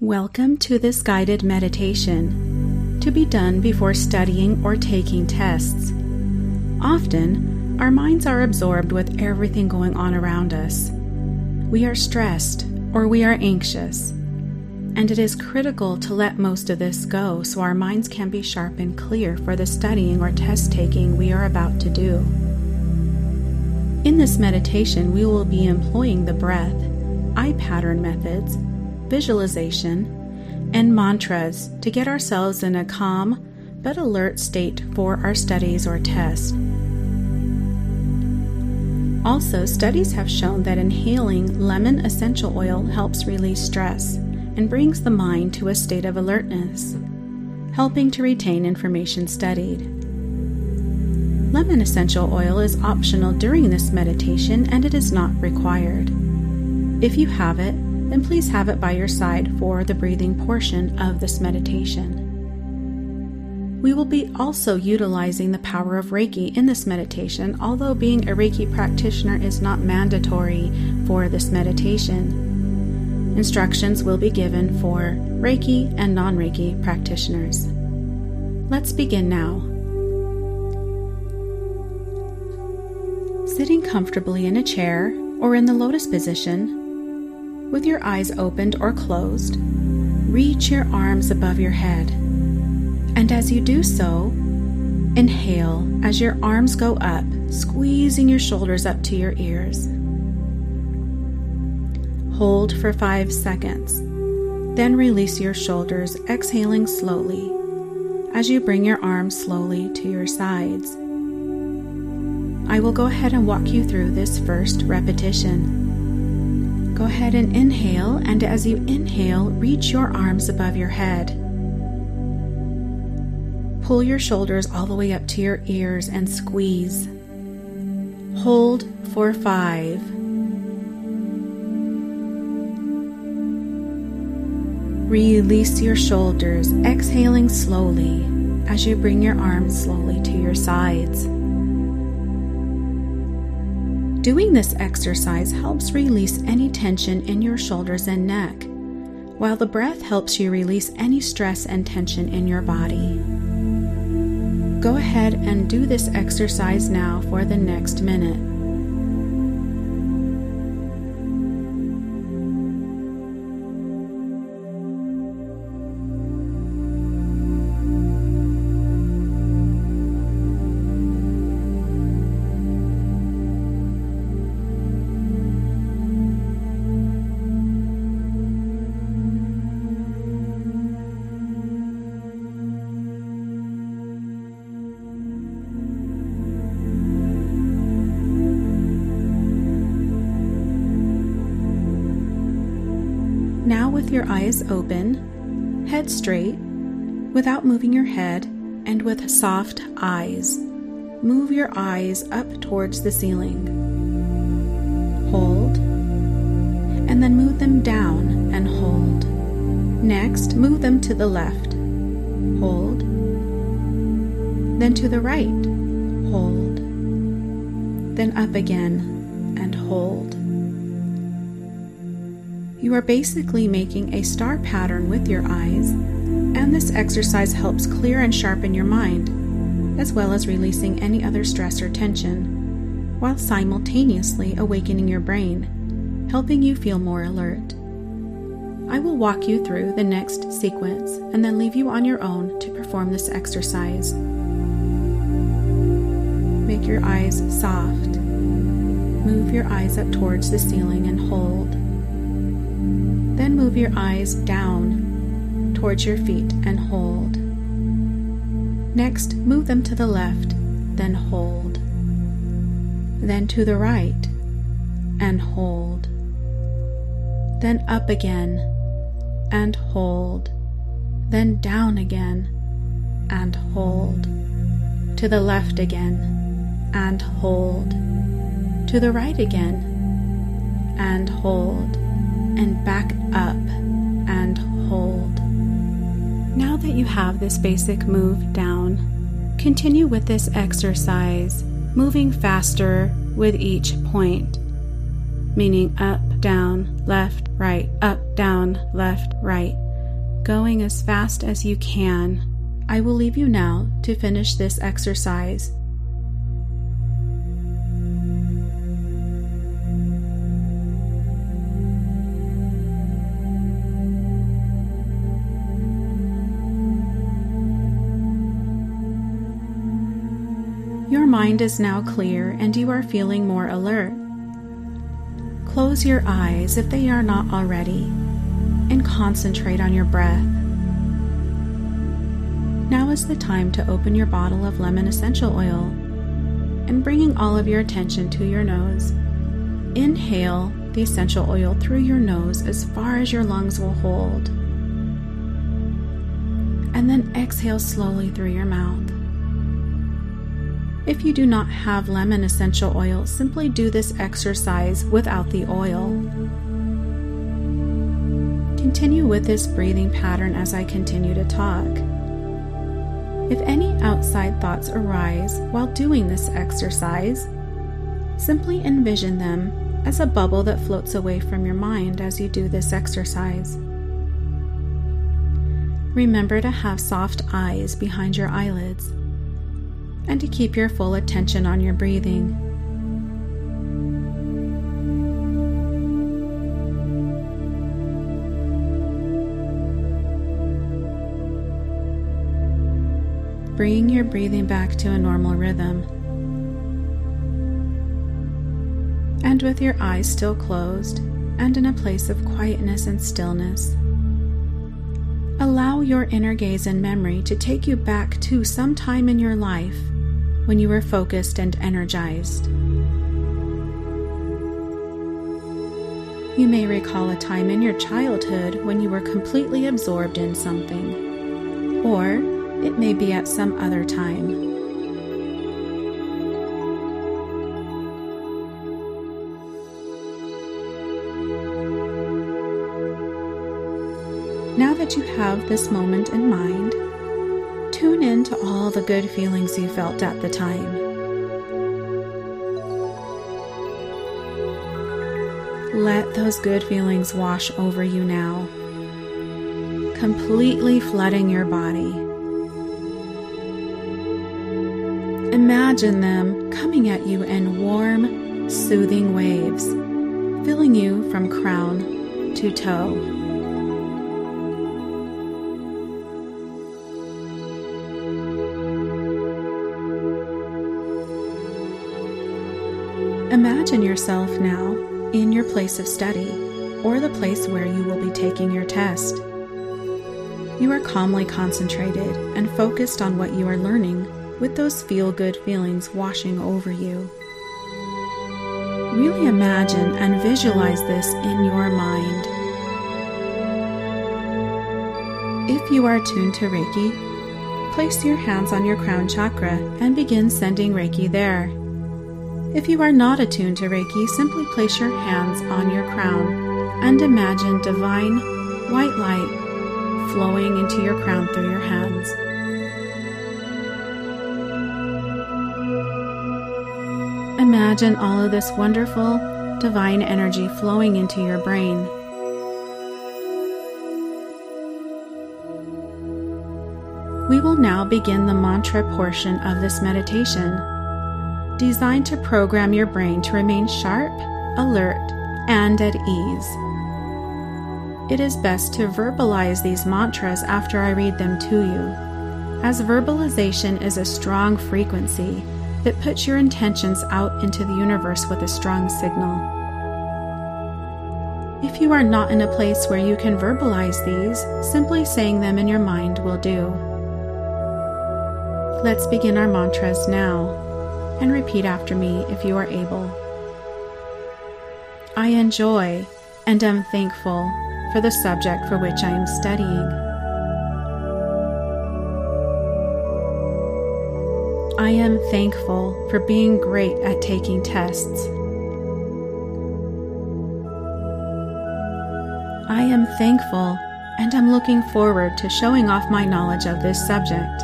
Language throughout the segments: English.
Welcome to this guided meditation, to be done before studying or taking tests. Often, our minds are absorbed with everything going on around us. We are stressed or we are anxious, and it is critical to let most of this go so our minds can be sharp and clear for the studying or test taking we are about to do. In this meditation, we will be employing the breath, eye pattern methods, visualization, and mantras to get ourselves in a calm but alert state for our studies or tests. Also, studies have shown that inhaling lemon essential oil helps release stress and brings the mind to a state of alertness, helping to retain information studied. Lemon essential oil is optional during this meditation and it is not required. If you have it, then please have it by your side for the breathing portion of this meditation. We will be also utilizing the power of Reiki in this meditation, although being a Reiki practitioner is not mandatory for this meditation. Instructions will be given for Reiki and non-Reiki practitioners. Let's begin now. Sitting comfortably in a chair or in the lotus position, with your eyes opened or closed, reach your arms above your head. And as you do so, inhale as your arms go up, squeezing your shoulders up to your ears. Hold for 5 seconds. Then release your shoulders, exhaling slowly as you bring your arms slowly to your sides. I will go ahead and walk you through this first repetition. Go ahead and inhale, and as you inhale, reach your arms above your head. Pull your shoulders all the way up to your ears and squeeze. Hold for 5. Release your shoulders, exhaling slowly as you bring your arms slowly to your sides. Doing this exercise helps release any tension in your shoulders and neck, while the breath helps you release any stress and tension in your body. Go ahead and do this exercise now for the next minute. Now with your eyes open, head straight, without moving your head, and with soft eyes, move your eyes up towards the ceiling. Hold, and then move them down and hold. Next, move them to the left. Hold. Then to the right. Hold. Then up again and hold. You are basically making a star pattern with your eyes, and this exercise helps clear and sharpen your mind, as well as releasing any other stress or tension, while simultaneously awakening your brain, helping you feel more alert. I will walk you through the next sequence and then leave you on your own to perform this exercise. Make your eyes soft. Move your eyes up towards the ceiling and hold. Then move your eyes down towards your feet and hold. Next, move them to the left, then hold. Then to the right, and hold. Then up again, and hold. Then down again, and hold. To the left again, and hold. To the right again, and hold. And back up and hold. Now that you have this basic move down, continue with this exercise, moving faster with each point, meaning up, down, left, right, up, down, left, right, going as fast as you can. I will leave you now to finish this exercise. Your mind is now clear and you are feeling more alert. Close your eyes if they are not already, and concentrate on your breath. Now is the time to open your bottle of lemon essential oil and bringing all of your attention to your nose. Inhale the essential oil through your nose as far as your lungs will hold, and then exhale slowly through your mouth. If you do not have lemon essential oil, simply do this exercise without the oil. Continue with this breathing pattern as I continue to talk. If any outside thoughts arise while doing this exercise, simply envision them as a bubble that floats away from your mind as you do this exercise. Remember to have soft eyes behind your eyelids and to keep your full attention on your breathing. Bring your breathing back to a normal rhythm. And with your eyes still closed and in a place of quietness and stillness, allow your inner gaze and memory to take you back to some time in your life when you were focused and energized. You may recall a time in your childhood when you were completely absorbed in something, or it may be at some other time. Now that you have this moment in mind, tune in to all the good feelings you felt at the time. Let those good feelings wash over you now, completely flooding your body. Imagine them coming at you in warm, soothing waves, filling you from crown to toe. Imagine yourself now in your place of study, or the place where you will be taking your test. You are calmly concentrated and focused on what you are learning, with those feel-good feelings washing over you. Really imagine and visualize this in your mind. If you are tuned to Reiki, place your hands on your crown chakra and begin sending Reiki there. If you are not attuned to Reiki, simply place your hands on your crown and imagine divine white light flowing into your crown through your hands. Imagine all of this wonderful, divine energy flowing into your brain. We will now begin the mantra portion of this meditation, designed to program your brain to remain sharp, alert, and at ease. It is best to verbalize these mantras after I read them to you, as verbalization is a strong frequency that puts your intentions out into the universe with a strong signal. If you are not in a place where you can verbalize these, simply saying them in your mind will do. Let's begin our mantras now, and repeat after me if you are able. I enjoy and am thankful for the subject for which I am studying. I am thankful for being great at taking tests. I am thankful and am looking forward to showing off my knowledge of this subject.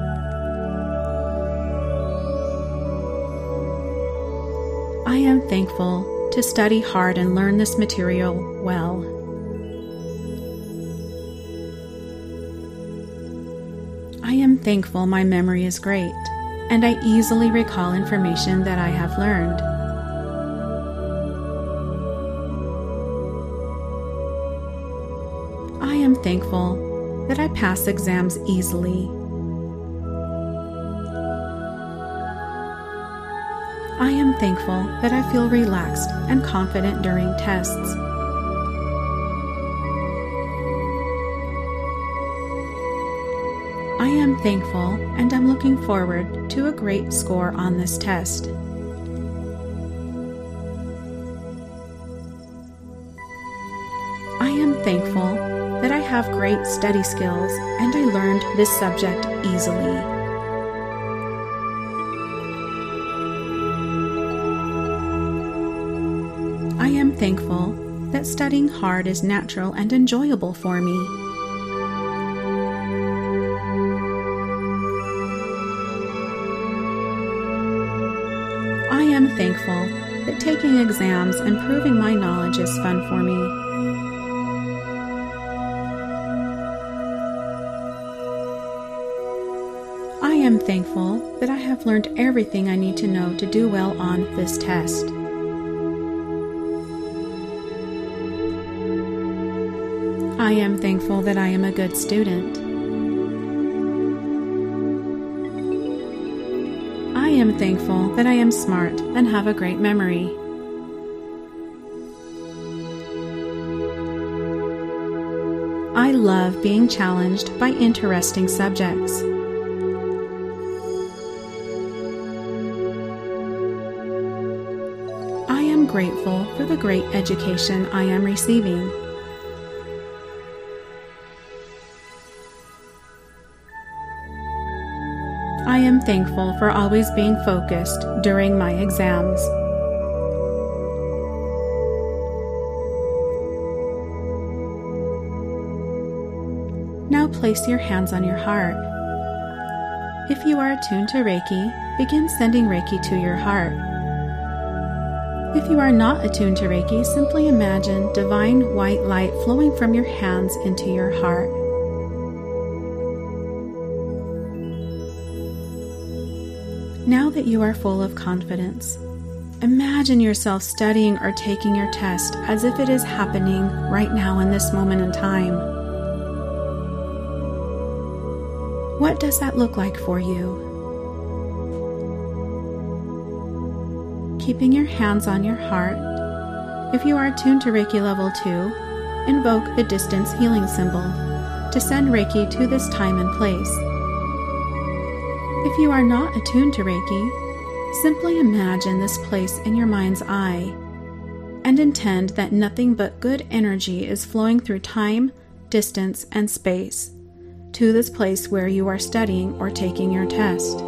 I am thankful to study hard and learn this material well. I am thankful my memory is great, and I easily recall information that I have learned. I am thankful that I pass exams easily. I am thankful that I feel relaxed and confident during tests. I am thankful and I'm looking forward to a great score on this test. I am thankful that I have great study skills and I learned this subject easily. I am thankful that studying hard is natural and enjoyable for me. I am thankful that taking exams and proving my knowledge is fun for me. I am thankful that I have learned everything I need to know to do well on this test. I am thankful that I am a good student. I am thankful that I am smart and have a great memory. I love being challenged by interesting subjects. I am grateful for the great education I am receiving. I am thankful for always being focused during my exams. Now place your hands on your heart. If you are attuned to Reiki, begin sending Reiki to your heart. If you are not attuned to Reiki, simply imagine divine white light flowing from your hands into your heart. Now that you are full of confidence, imagine yourself studying or taking your test as if it is happening right now in this moment in time. What does that look like for you? Keeping your hands on your heart, if you are attuned to Reiki level 2, invoke the distance healing symbol to send Reiki to this time and place. If you are not attuned to Reiki, simply imagine this place in your mind's eye and intend that nothing but good energy is flowing through time, distance, and space to this place where you are studying or taking your test.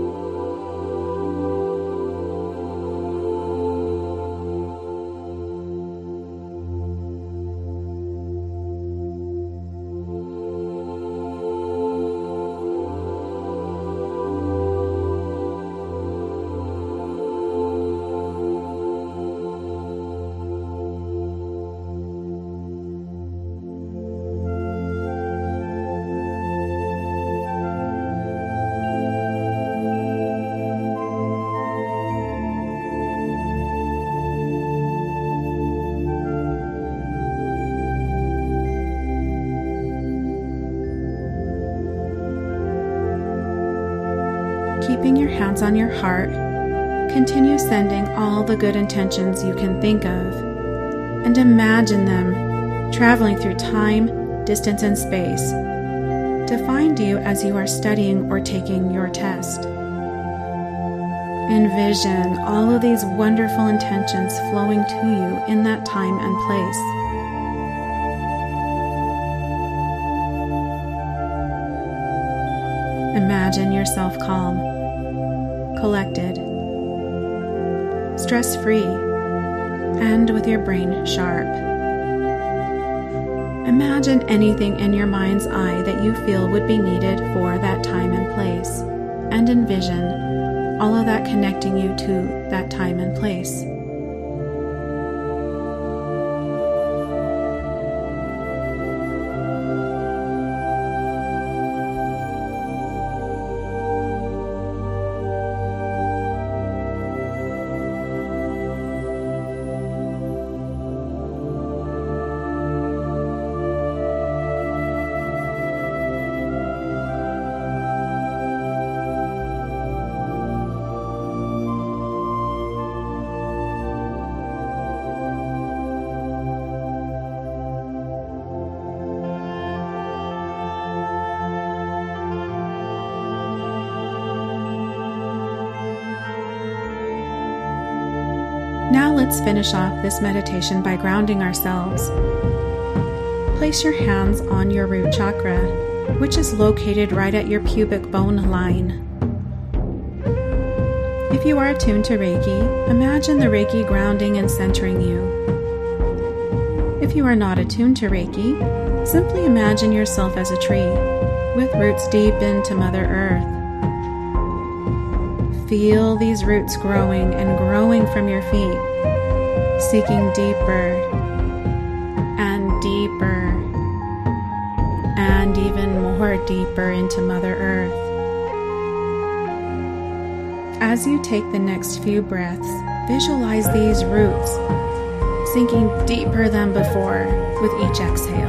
Keeping your hands on your heart, continue sending all the good intentions you can think of, and imagine them traveling through time, distance, and space to find you as you are studying or taking your test. Envision all of these wonderful intentions flowing to you in that time and place. Imagine yourself calm, collected, stress-free, and with your brain sharp. Imagine anything in your mind's eye that you feel would be needed for that time and place, and envision all of that connecting you to that time and place. let's finish off this meditation by grounding ourselves. Place your hands on your root chakra, which is located right at your pubic bone line. If you are attuned to Reiki, imagine the Reiki grounding and centering you. If you are not attuned to Reiki, simply imagine yourself as a tree, with roots deep into Mother Earth. Feel these roots growing and growing from your feet, seeking deeper and deeper and even more deeper into Mother Earth. As you take the next few breaths, visualize these roots sinking deeper than before with each exhale.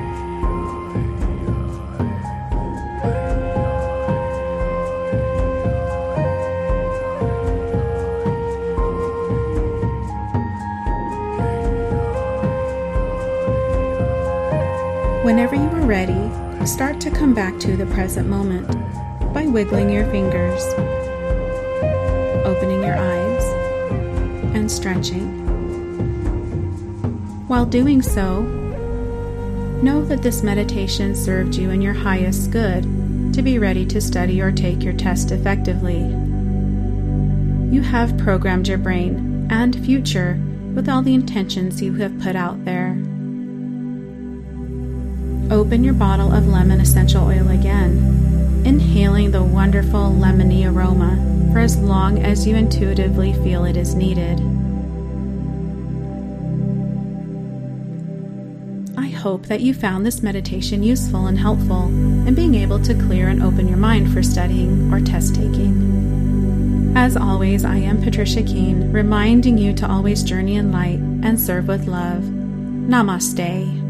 Whenever you are ready, start to come back to the present moment by wiggling your fingers, opening your eyes, and stretching. While doing so, know that this meditation served you in your highest good to be ready to study or take your test effectively. You have programmed your brain and future with all the intentions you have put out there. Open your bottle of lemon essential oil again, inhaling the wonderful lemony aroma for as long as you intuitively feel it is needed. I hope that you found this meditation useful and helpful in being able to clear and open your mind for studying or test taking. As always, I am Patricia Keene, reminding you to always journey in light and serve with love. Namaste.